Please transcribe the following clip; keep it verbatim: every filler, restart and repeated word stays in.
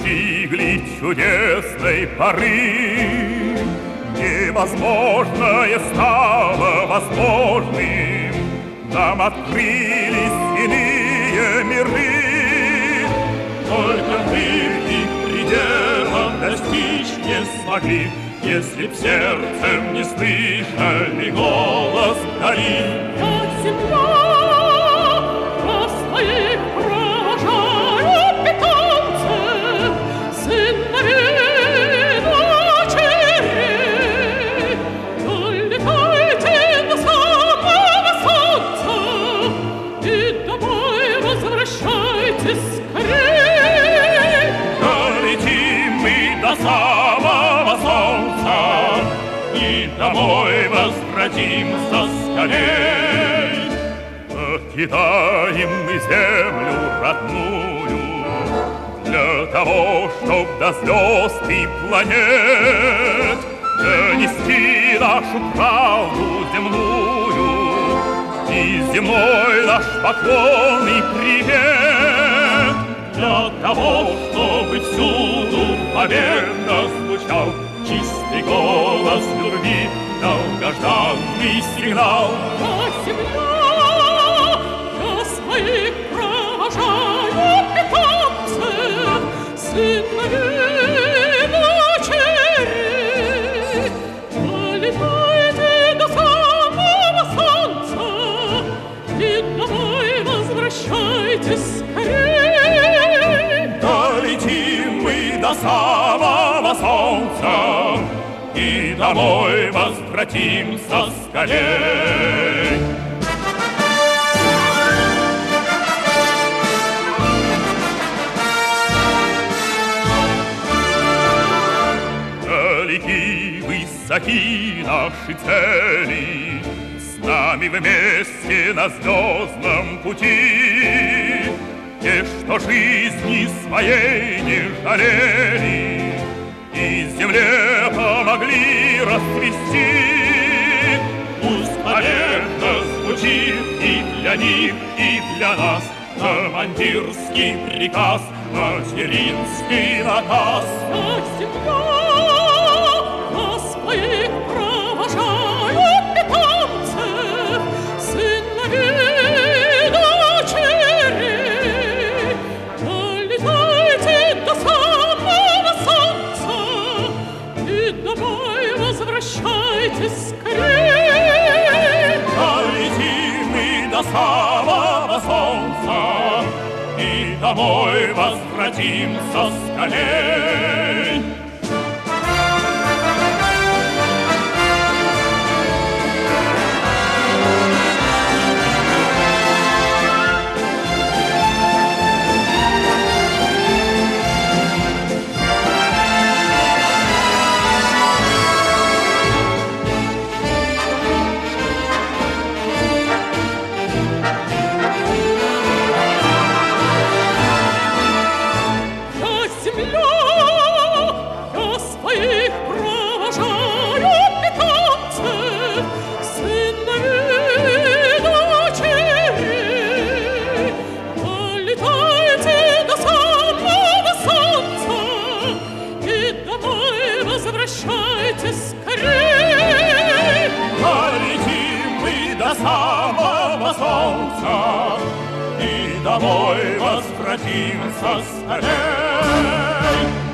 достигли чудесной поры. Невозможное стало возможным, нам открылись иные миры. Только мы их пределом достичь не смогли, если б сердцем не слышали голос вдали. Как земля, раз твоих провожают питомцев, сыновей дочерей, долетайте до самого солнца и домой возвращайтесь скорей. Долетим мы до самого солнца и домой возвратимся скорей. Покидаем мы землю родную для того, чтоб до звезд и планет донести нашу правду земную и земной наш поклон и привет. Для того, чтобы всюду победно звучал чистый голос любви, долгожданный сигнал. Как земля, я своих провожаю питомцев, сыновей дочерей. Долетайте до самого солнца и домой возвращайтесь скорей. Долетим мы до самого солнца и домой возвратимся скорей. Далеки, высоки наши цели, с нами вместе на звездном пути. Те, что жизни своей не жалели и земле помогли расцвести. Пусть победа звучит и для них, и для нас, командирский приказ, материнский наказ. Как земля, я своих провожаю питомцев, сыновей дочерей. Долетайте до самого солнца и домой возвращайтесь скорей. Долетим мы до самого солнца и домой возвратимся скорей. Возвращайтесь скорей. Долетим мы до самого солнца и домой возвратимся скорей.